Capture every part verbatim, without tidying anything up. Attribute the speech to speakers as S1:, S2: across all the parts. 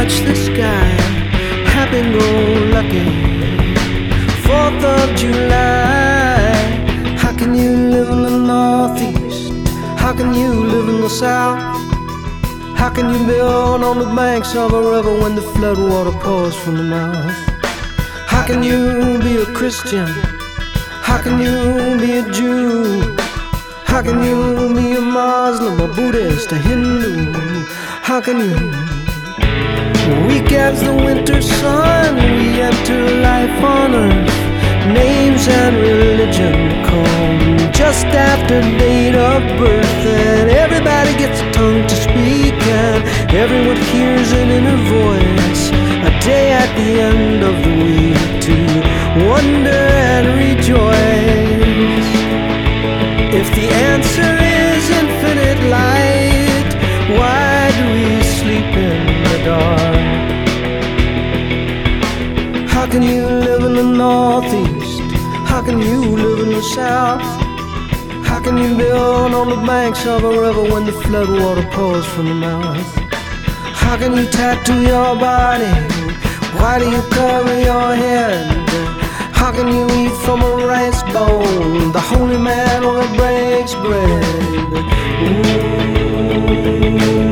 S1: touch the sky, happy-go-lucky, fourth of July. How can you live in the Northeast? How can you live in the South? How can you build on the banks of a river when the floodwater pours from the mouth? How can you be a Christian? How can you be a Jew? How can you be a Muslim, a Buddhist, a Hindu? How can you? Weak as the winter sun, we enter life on earth. Names and religion come just after date of birth, and everybody gets a tongue to speak, and everyone hears an inner voice. A day at the end of the week to wonder and rejoice. If the answer is infinite light, why do we sleep in the dark? How can you live in the Northeast? How can you live in the South? How can you build on the banks of a river when the floodwater pours from the mouth? How can you tattoo your body? Why do you cover your head? How can you eat from a rice bowl? The holy man only breaks bread. Ooh.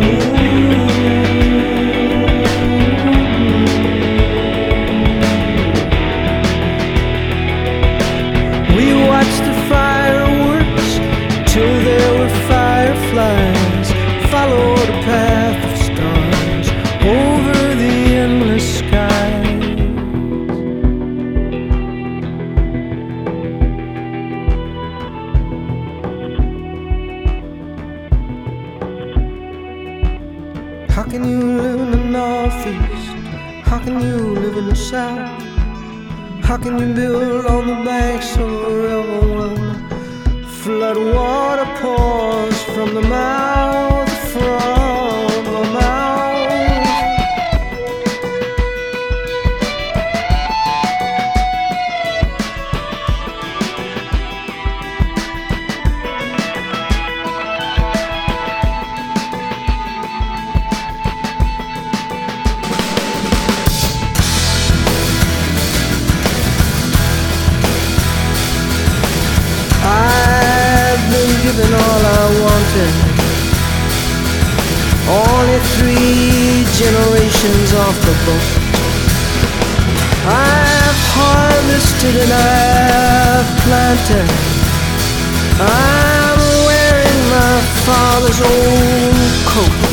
S1: Watch the fireworks till there were fireflies. Follow the path of stars over the endless sky. How can you live in the Northeast? How can you live in the South? How can you build on the banks of a river when flood water pours from the mouth, from the mouth? Given all I wanted, only three generations off the boat. I've harvested and I've planted. I'm wearing my father's old coat.